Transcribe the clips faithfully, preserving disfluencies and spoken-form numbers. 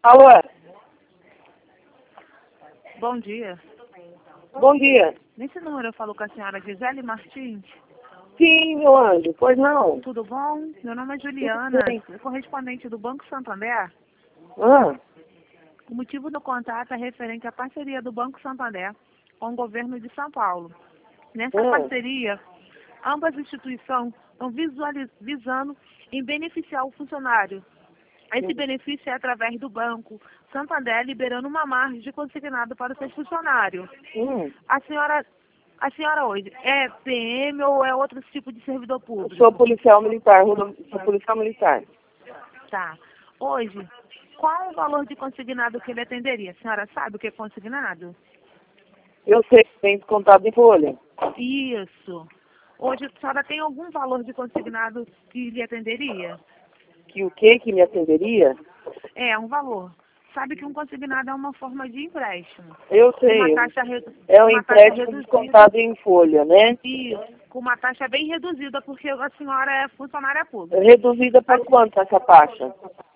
Alô? Bom dia. Bom dia. Nesse número eu falo com a senhora Gisele Martins. Sim, meu anjo. Pois não? Tudo bom? Meu nome é Juliana, Sim. sou correspondente do Banco Santander. Ah, O motivo do contato é referente à parceria do Banco Santander com o governo de São Paulo. Nessa ah. parceria, ambas as instituições estão visualiz- visando em beneficiar o funcionário. Esse benefício é através do Banco Santander liberando uma margem consignada para o seu funcionário. Hum. A senhora, a senhora hoje é P M ou é outro tipo de servidor Eu público? sou policial militar, rodo- sou policial militar. Tá. Hoje, qual o valor de consignado que ele atenderia? A senhora sabe o que é consignado? Eu sei que tem descontado em folha. Isso. Hoje, a senhora tem algum valor de consignado que lhe atenderia? Que o que que me atenderia? É, um valor. Sabe que um consignado é uma forma de empréstimo. Eu Com uma sei. taxa, redu- É um uma taxa empréstimo reduzida. descontado em folha, né? Isso. Com uma taxa bem reduzida, porque a senhora é funcionária pública. Reduzida por quanto essa taxa?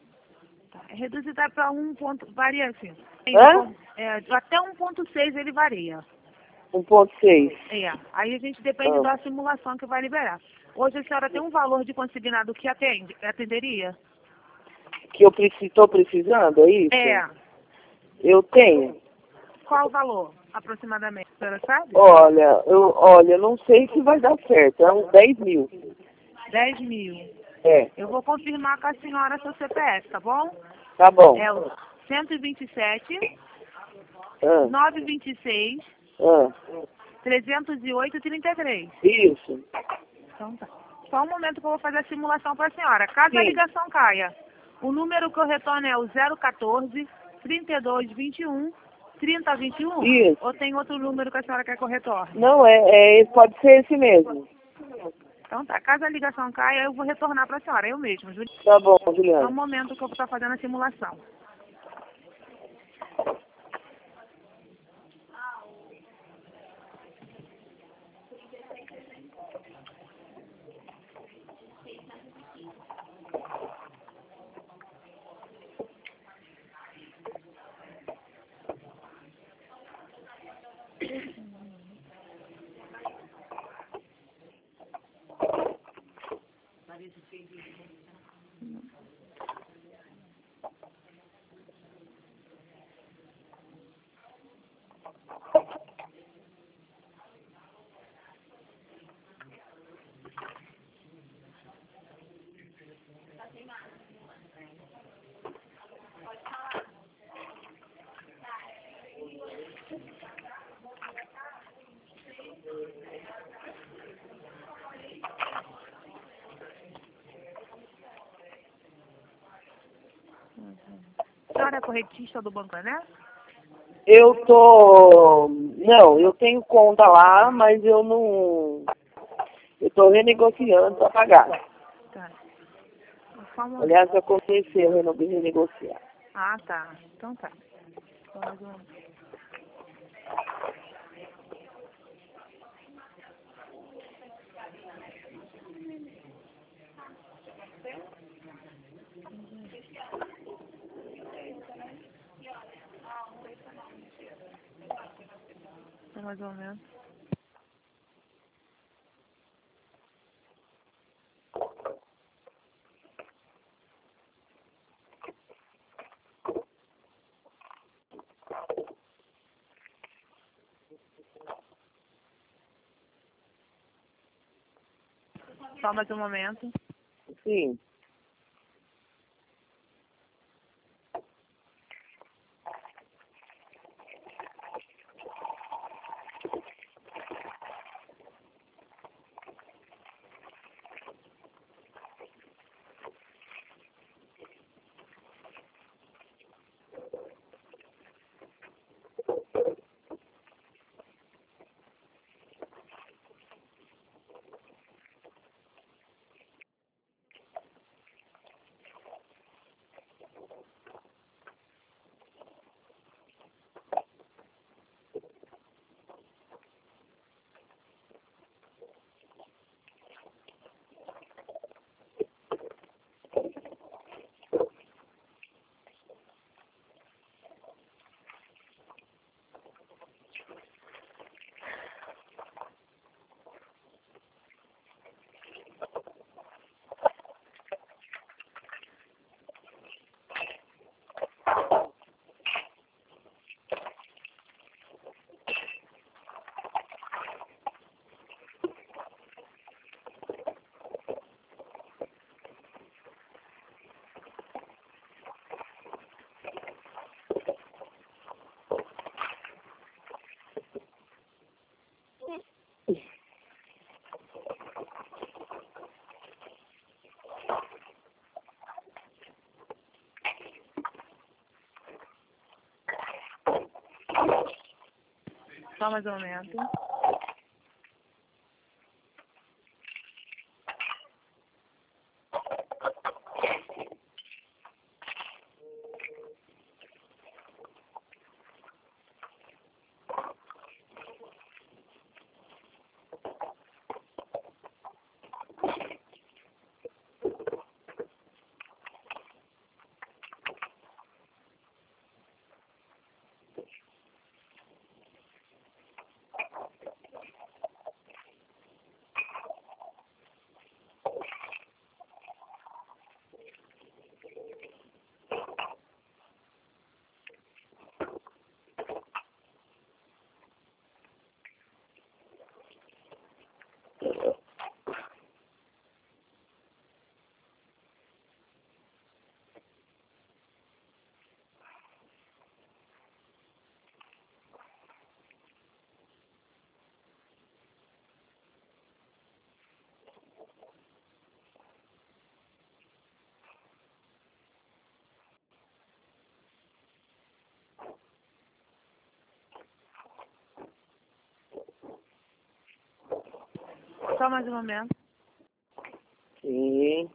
Tá. É reduzida para um ponto, varia assim. Hã? É, até um ponto seis ele varia. um ponto seis. É. Aí a gente depende Ah. da simulação que vai liberar. Hoje a senhora tem um valor de consignado que atende, atenderia? Que eu estou precisando, é isso? É. Eu tenho. Qual o valor, aproximadamente? A senhora sabe? Olha, eu, olha, não sei se vai dar certo. É uns dez mil. dez mil. É, Eu vou confirmar com a senhora seu C P F, tá bom? tá bom. É o cento e vinte e sete, Ah, novecentos e vinte e seis, ah, trezentos e oito, trinta e três. isso. Então tá. Só um momento que eu vou fazer a simulação para a senhora. Caso a Sim. ligação caia, o número que eu retorno é o zero quatorze, trinta e dois, vinte e um, trinta, vinte e um? Isso. Ou tem outro número que a senhora quer que eu retorne? Não, é, é, pode ser esse mesmo. Então tá. Caso a ligação caia, eu vou retornar para a senhora, eu mesmo. Júlia. Tá bom, Só um Juliana. momento que eu vou estar fazendo a simulação. A senhora é corretista do banco, né? Eu tô... Não, eu tenho conta lá, mas eu não... Eu tô renegociando para pagar. Tá. Só um momento. Aliás, eu comecei a reno- renegociar. Ah, tá. Então tá. Só mais um. Só mais um momento. Só mais um momento. Sim. Só mais um momento. Só mais um momento. Sim.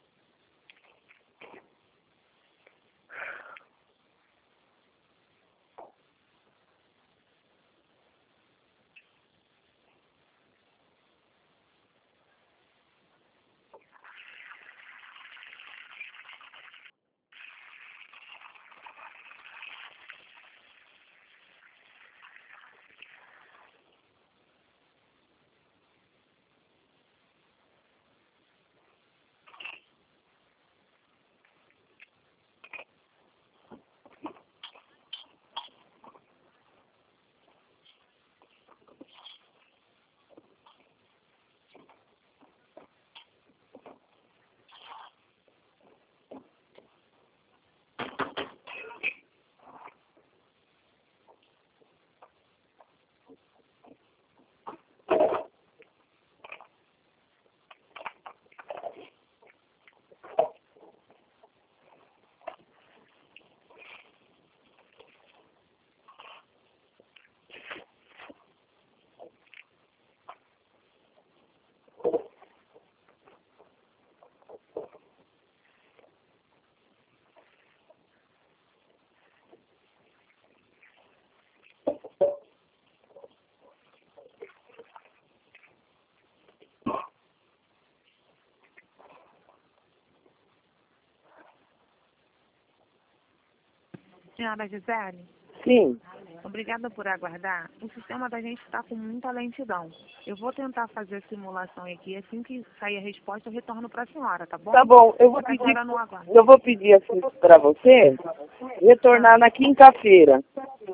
Senhora Gisele? Sim. Obrigada por aguardar. O sistema da gente está com muita lentidão. Eu vou tentar fazer a simulação aqui. Assim que sair a resposta, eu retorno para a senhora, tá bom? Tá bom, eu vou pedir, Agora no aguardo. eu vou pedir assim para você retornar na quinta-feira.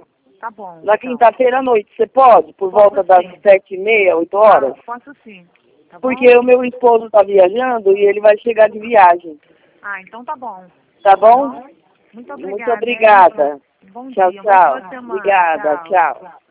Tá bom. Na então. quinta-feira à noite, você pode? Por Posso volta das sim. sete e meia, oito horas? Ah, posso sim. Tá bom? Porque o meu esposo está viajando e ele vai chegar de viagem. Ah, então tá bom. Tá bom? Muito obrigada. Muito obrigada. Hein? Bom Tchau, dia. tchau. Uma boa semana. Obrigada, Tchau. tchau.